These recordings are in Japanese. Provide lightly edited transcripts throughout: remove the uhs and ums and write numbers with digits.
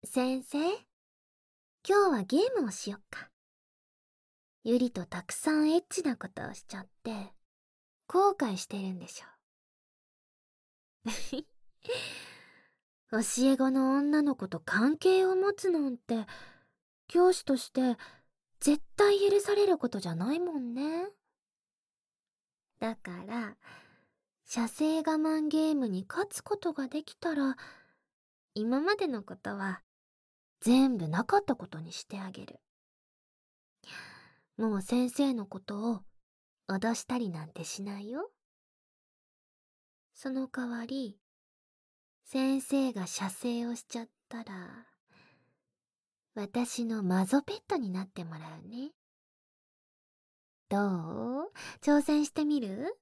先生、今日はゲームをしよっか。ゆりとたくさんエッチなことをしちゃって、後悔してるんでしょ。教え子の女の子と関係を持つなんて、教師として絶対許されることじゃないもんね。だから、射精我慢ゲームに勝つことができたら、今までのことは全部なかったことにしてあげる。もう先生のことを脅したりなんてしないよ。その代わり、先生が射精をしちゃったら、私のマゾペットになってもらうね。どう？挑戦してみる？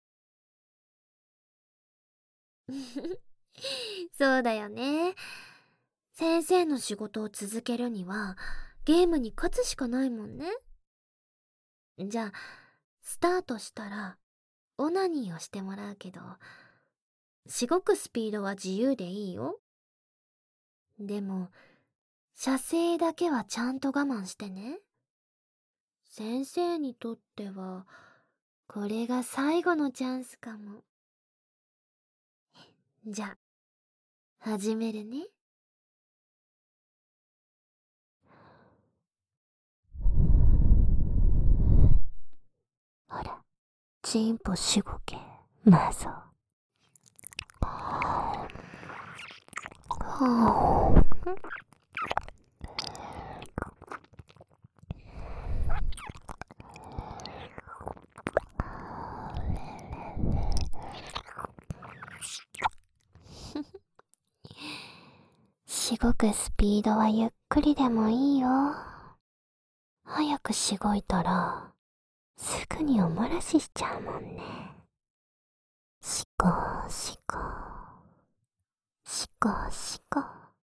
そうだよね。先生の仕事を続けるには、ゲームに勝つしかないもんね。じゃあ、スタートしたら、オナニーをしてもらうけど、しごくスピードは自由でいいよ。でも、射精だけはちゃんと我慢してね。先生にとっては、これが最後のチャンスかも。じゃあ、始めるね。ほら、チンポしごけ、マゾ。しごくスピードはゆっくりでもいいよ。早くしごいたら、すぐにおもらししちゃうもんね。しこしこ、しこしこ。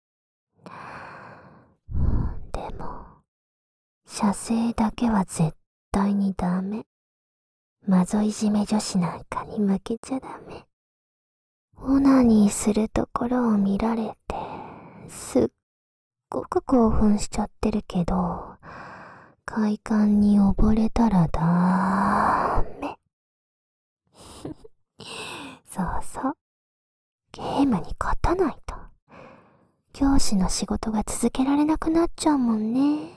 でも、射精だけは絶対にダメ。マゾいじめ女子なんかに負けちゃダメ。オナニーするところを見られて、すっごく興奮しちゃってるけど、快感に溺れたらダメ。そうそう。ゲームに勝たないと、教師の仕事が続けられなくなっちゃうもんね。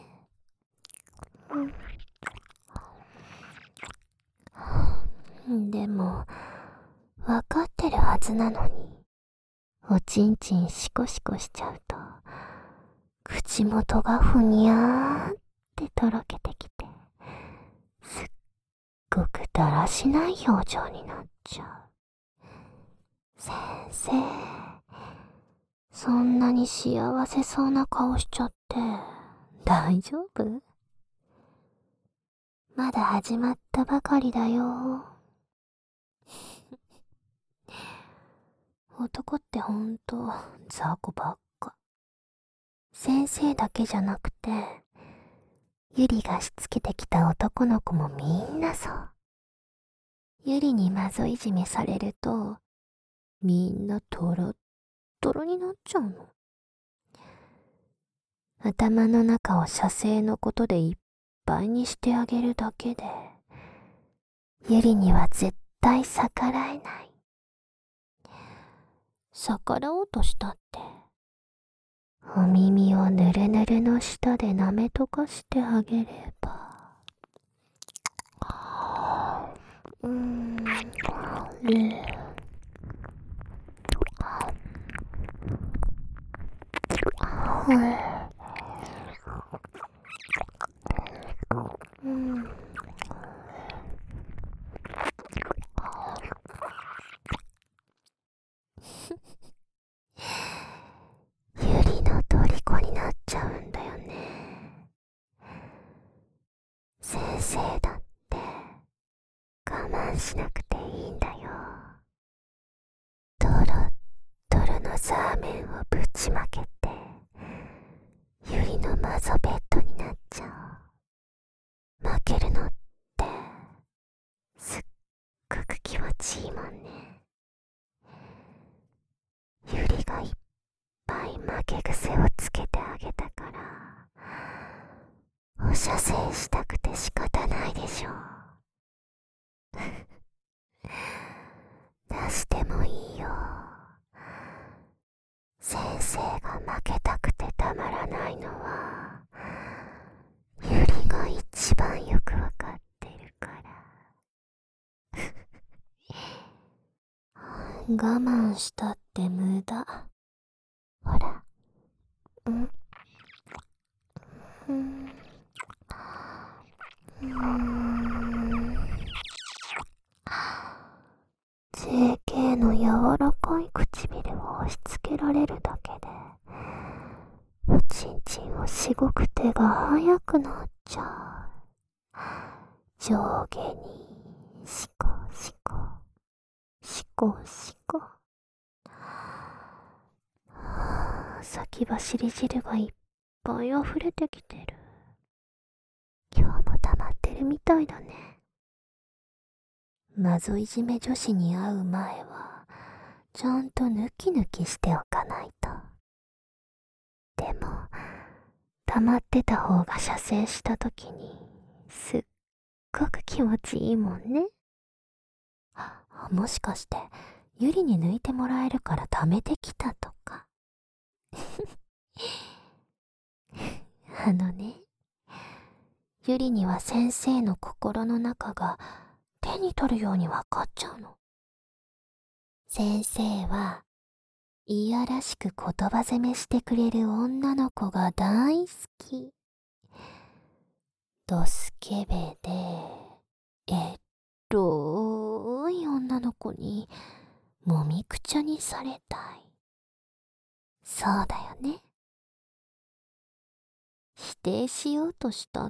でも、わかってるはずなのに、おちんちんシコシコしちゃうと、口元がふにゃーってとろけてきて、すっごくだらしない表情になっちゃう。先生、そんなに幸せそうな顔しちゃって大丈夫？まだ始まったばかりだよ。男ってほんと雑魚ばっか。先生だけじゃなくて、ゆりがしつけてきた男の子もみんなそう。ゆりにマゾいじめされると、みんなトロットロになっちゃうの。頭の中を射精のことでいっぱいにしてあげるだけで、ゆりには絶対逆らえない。逆らおうとしたって、お耳をぬるぬるの下で舐めとかしてあげれば。うん。うん。ゆりの虜になっちゃうんだよね。先生だって我慢しなくていいんだよ。トロットロのザーメンをぶちまけて、ゆりのマゾベッドになっちゃう。負けるのってすっごく気持ちいいもんね。ゆりがいっぱい負け癖をつけて射精したくて仕方ないでしょ。出してもいいよ。先生が負けたくてたまらないのはゆりが一番よくわかってるから。我慢したって無駄。ほら、JK の柔らかい唇を押し付けられるだけでおちんちんをしごく手が早くなっちゃう。上下にシコシコシコシコ。先走り汁がいっぱい溢れてきてる。今日も溜まってるみたいだね。謎いじめ女子に会う前はちゃんとヌキヌキしておかないと。でも溜まってた方が射精した時にすっごく気持ちいいもんね。もしかしてゆりに抜いてもらえるから溜めてきたとか。ゆりには先生の心の中が手に取るようにわかっちゃうの。先生はいやらしく言葉責めしてくれる女の子が大好き。ドスケベでエロい女の子にもみくちゃにされたい。そうだよね。否定しようとしたって。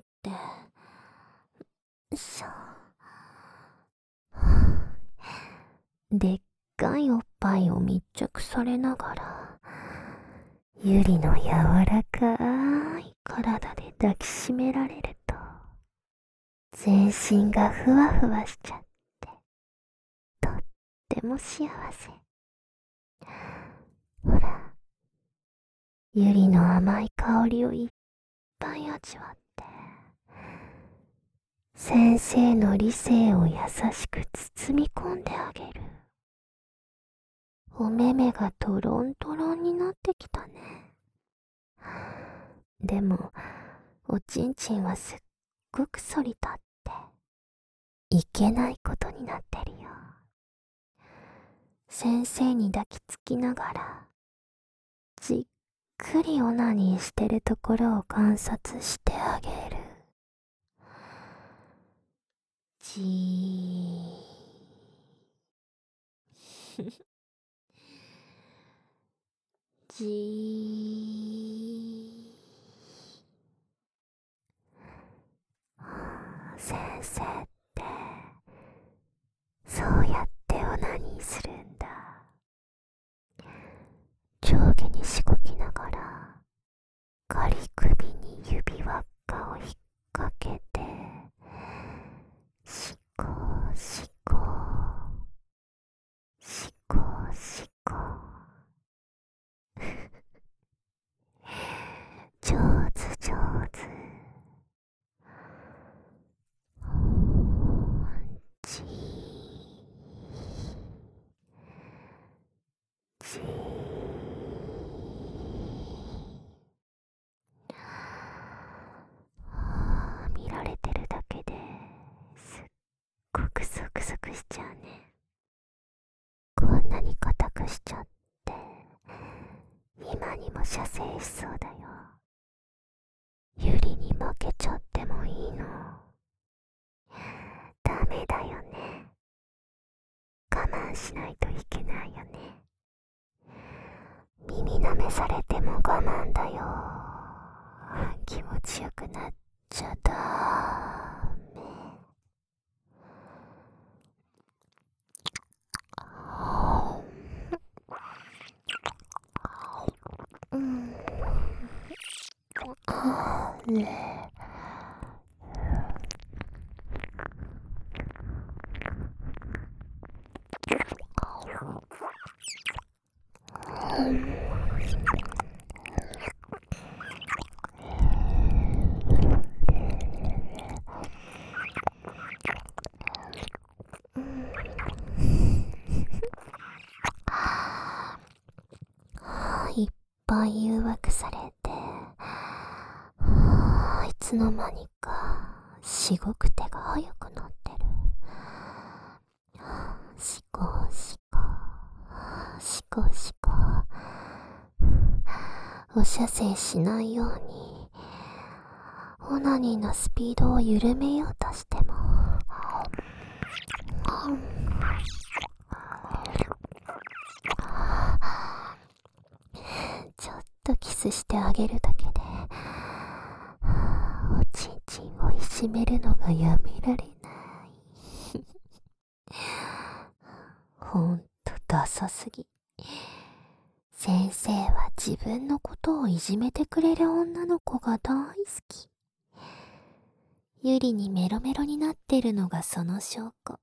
でっかいおっぱいを密着されながら、ゆりの柔らかい体で抱きしめられると、全身がふわふわしちゃって、とっても幸せ。ほら、ゆりの甘い香りをいっぱい味わって、先生の理性を優しく包み込んであげる。お目目がトロントロンになってきたね。でもおちんちんはすっごく反り立っていけないことになってるよ。先生に抱きつきながらじっくりオナニーしてるところを観察してあげる。じーじー。先生ってそうやってオナニーするんだ。上下にしごきながら仮首に指輪っかを引っ掛けてシコシコシコシコ。上手上手。じーじー。見られてるだけですっごくゾクゾクしちゃうね。こんなに硬くしちゃって今にも射精しそうだよ。ゆりに負けちゃってもいいの？ダメだよね。我慢しないといけないよね。耳舐めされても我慢だよ。気持ちよくなっちゃダメ。ねぱい誘惑されて、いつの間にかしごく手が速くなってる。しこしこしこしこ、お射精しないようにオナニーのスピードを緩めようとしても、ちょっとキスしてあげるだけでおちんちんをいじめるのがやめられない。ほんとダサすぎ。先生は自分のことをいじめてくれる女の子が大好き。ゆりにメロメロになってるのがその証拠。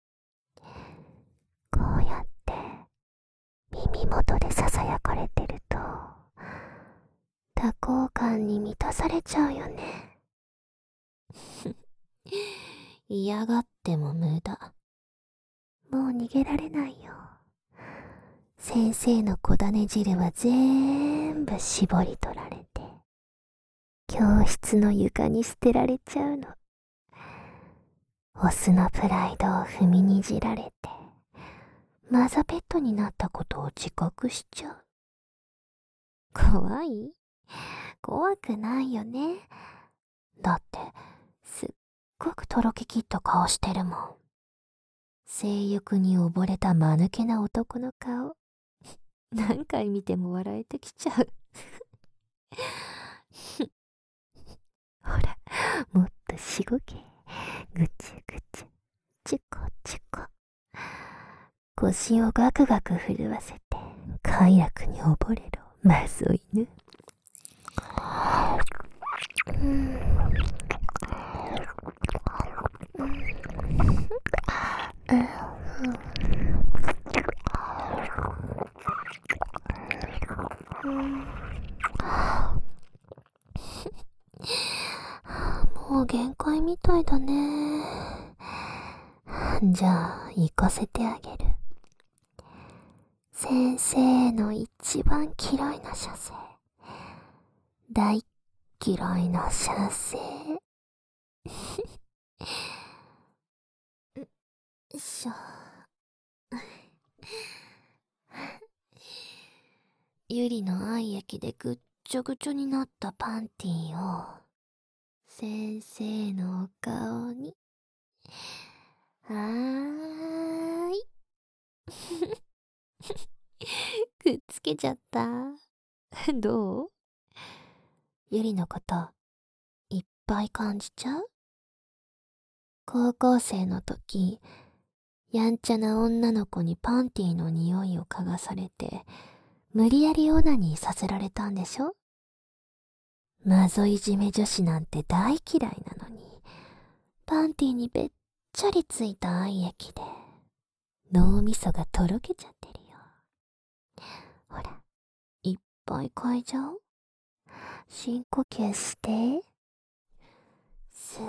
こうやって耳元でささやかれてると多幸感に満たされちゃうよね。嫌がっても無駄。もう逃げられないよ。先生の小種汁は全部絞り取られて教室の床に捨てられちゃうの。オスのプライドを踏みにじられてマザペットになったことを自覚しちゃう。怖い？怖くないよね。だってすっごくとろけきった顔してるもん。性欲に溺れた間抜けな男の顔。何回見ても笑えてきちゃう。ほら、もっとしごけ。ぐちゅぐちゅ、チュコチュコ。腰をガクガク震わせて快楽に溺れろ、マゾ犬。もう限界みたいだね。じゃあ行かせてあげる。先生の一番嫌いな射精、大嫌いな射精。よいしょ。ゆりの愛液でぐっちょぐちょになったパンティーを先生のお顔に。はーい。くっつけちゃった。どう？ゆりのこといっぱい感じちゃう？高校生の時、やんちゃな女の子にパンティーの匂いを嗅がされて無理やりオナニーさせられたんでしょ？マゾいじめ女子なんて大嫌いなのに、パンティーにべっちゃりついた愛液で脳みそがとろけちゃってるよ。ほら、いっぱい嗅いじゃおう。深呼吸して。スー、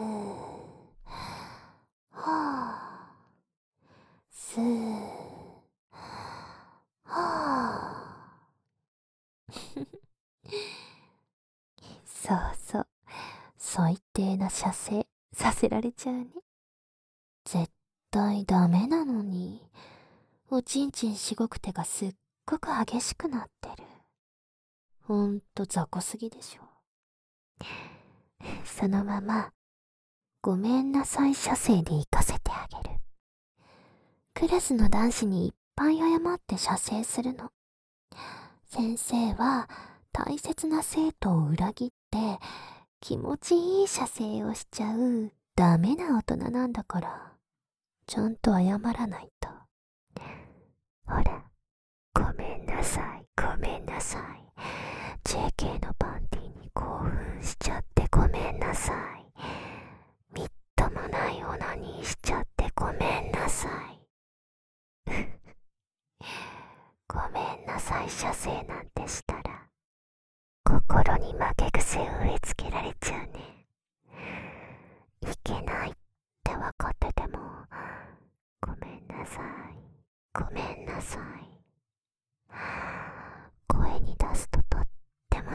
はー、スー、はー。そうそう、最低な射精させられちゃうね。絶対ダメなのに、おちんちんしごく手がすっごく激しくなってる。ほんと雑魚すぎでしょ。そのまま、ごめんなさい射精で行かせてあげる。クラスの男子にいっぱい謝って射精するの。先生は大切な生徒を裏切って気持ちいい射精をしちゃうダメな大人なんだから、ちゃんと謝らないと。ほら、ごめんなさい、ごめんなさい。JK のパンティに興奮しちゃってごめんなさい。みっともないオナニーしちゃってごめんなさい。ごめんなさい射精なんてしたら心に負け癖を植え付けられちゃうね。いけないって分かっててもごめんなさい、ごめんなさい。声に出すととっ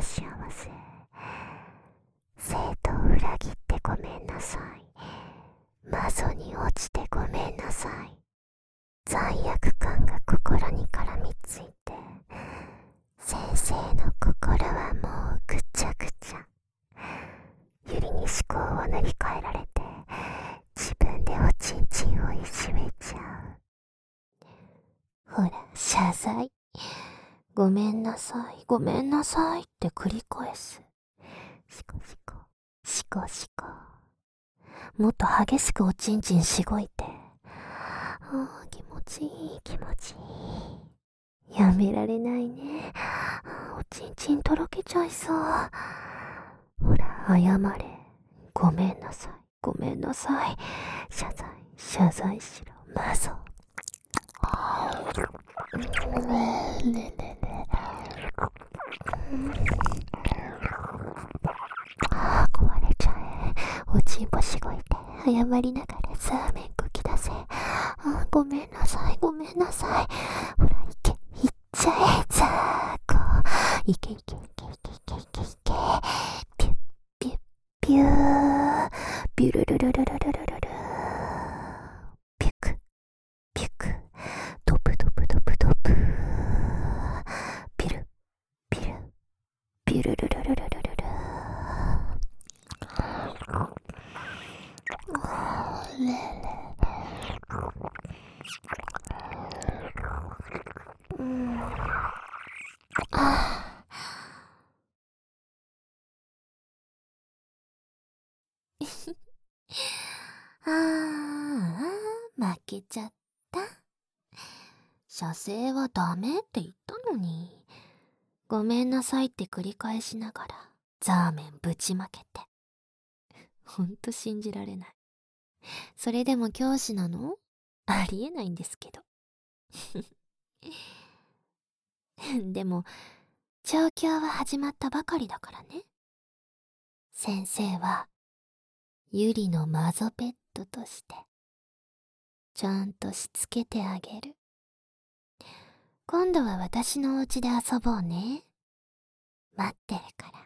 幸せ。生徒を裏切ってごめんなさい。マゾに落ちてごめんなさい。罪悪感が心に絡みついて、先生の心はもうぐちゃぐちゃ。ゆりに思考を塗り替えられて、自分でおちんちんをいじめちゃう。ほら、謝罪。ごめんなさい、ごめんなさいって繰り返す。シコシコ、シコシコ。もっと激しくおちんちんしごいて。気持ちいい、気持ちいい。やめられないね。おちんちんとろけちゃいそう。ほら、謝れ。ごめんなさい、ごめんなさい。謝罪、謝罪しろ、マゾ。壊れちゃえ。おちんぽしごいて謝りながらザーメンこき出せ。ごめんなさい、ごめんなさい。ほら、いけ、いっちゃえ、ザーコ。いけいけいけいけいけいけいけ。ピュッピュッピュー。ピュルルルルルルルルル。ピュクピュク。ドブドブドブドブ。ピルピルピュルルルルルルルル。負けちゃった。射精はダメって言ったのに。ごめんなさいって繰り返しながらザーメンぶちまけて。ほんと信じられない。それでも教師なの？ありえないんですけど。でも、調教は始まったばかりだからね。先生は、ゆりのマゾペットとして、ちゃんとしつけてあげる。今度は私のお家で遊ぼうね。待ってるから。